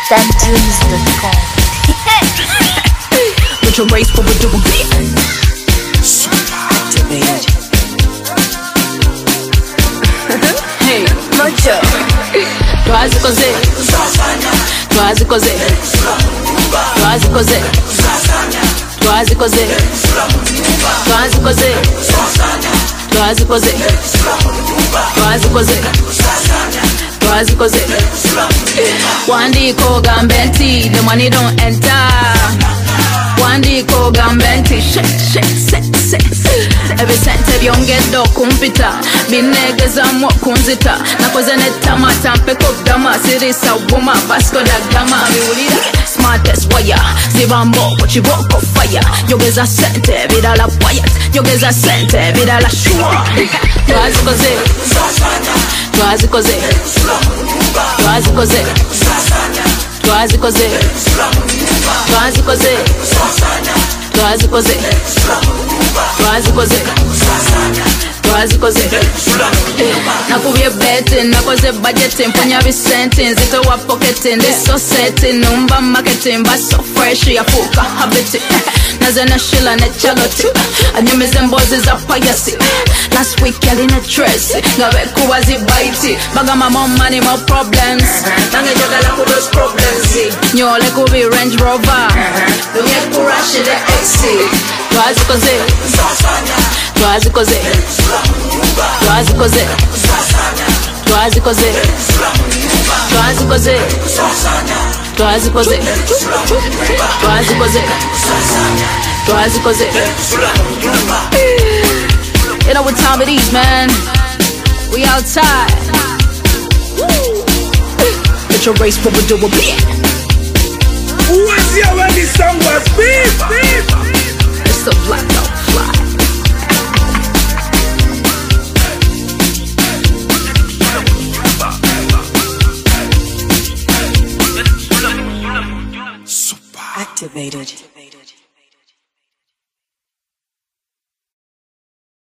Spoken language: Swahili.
Dantunes.com. With your race, what we do Super activated. Hey, Mocho. Twazi koze. Twazi koze. Twazi koze. Twazi koze. Twazi koze. Twazi koze. Twazi koze. Twazi koze. Wandiko gambenti, the money don't enter. Wandiko gambenti, shake. Every cent of young get do kumpita. Binegeza mwa kunzita. Nakoze netamata mpeko dama. Sirisa wuma Vasco da Gama. Miulida smartest wire. Zivambo pochiboko fire. Yogeza sente vidala quiet. Yogeza sente vidala sure. Twazi koze. Twazi koze. Twazi koze. Twazi koze. Twazi koze. Twazi koze. Twazi koze. Twazi koze. Nakubye betting, nakoze budgeting, ponya bisenti, zito wa pocketing, this so setting, numba marketing, but so fresh, ya fuka habiti. Nazena shila ne chagoti, anyemize mbozi za payasi. Last week yali ne dress, ngawe kuwazi baiti, baga my mom money, more problems. Nange jagala ku those problems. Nyole kubi Range Rover, dunye kurashi de exi. Twazi koze. Twazi koze. Twazi koze. Twazi koze. Twazi koze. Twazi koze. Twazi koze. Twazi koze. You know what time it is, man. We outside. Get your race, what we do, Who was here when this song was beef? It's the blackout fly. Super activated.